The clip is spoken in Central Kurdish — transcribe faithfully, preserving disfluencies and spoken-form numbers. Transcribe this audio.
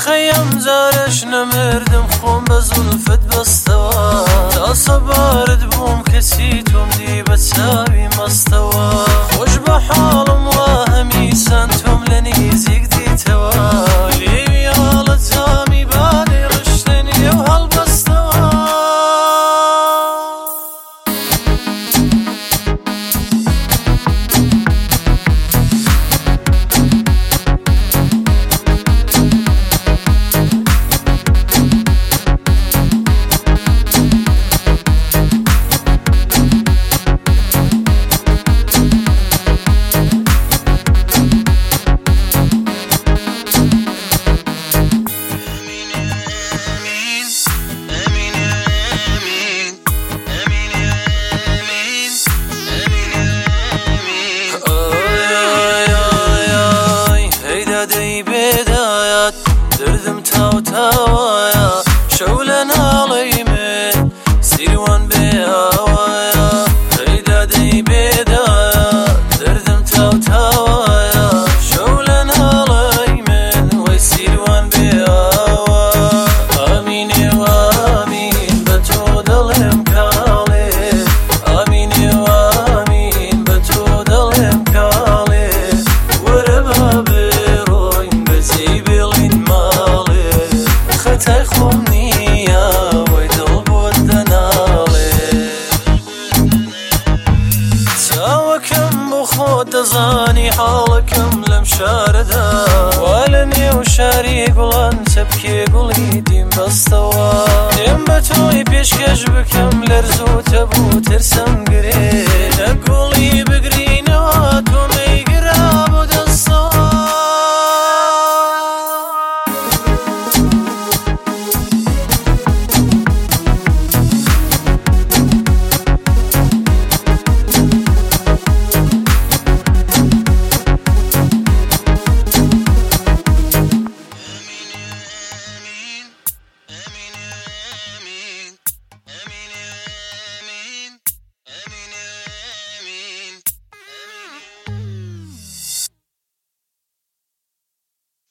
خەیەم جارەش نەمردم خۆم بە زولفت بەستەوە تا سەبارەت بووم کەسی تۆم دی بە چاوی مەستەوە خۆش بە حاڵم وا هەمیسان تۆم لە نزیک دیتەوە لێوی هاڵە جامی بادەی ڕشتن لێو هەڵبەستەوە دردم تاو تاوایا شەو لە ناڵەی من سیروان بێ هاوایا هەیدا دەی بێدایە دردم تاو تاوایا شەو لە ناڵەی من وەی سیروان بێ هاوا ئامینێ وامین بە تۆ دڵێم کاڵێ ئامینێ وامین بە تۆ دڵێم کاڵێ وەرە با بڕۆین بەجێی بێڵین خەتای خۆم نییە وەی دڵ بۆت دەناڵێ چاوەکەم بۆ خۆت دەزانی حاڵەکەم لەم شارەدا وا لە نێو شاری گوڵان چەپکێ گوڵی دیم بەستەوە دێم بە تۆی پێشکەش بکەم لەرزوتە بوو ترسم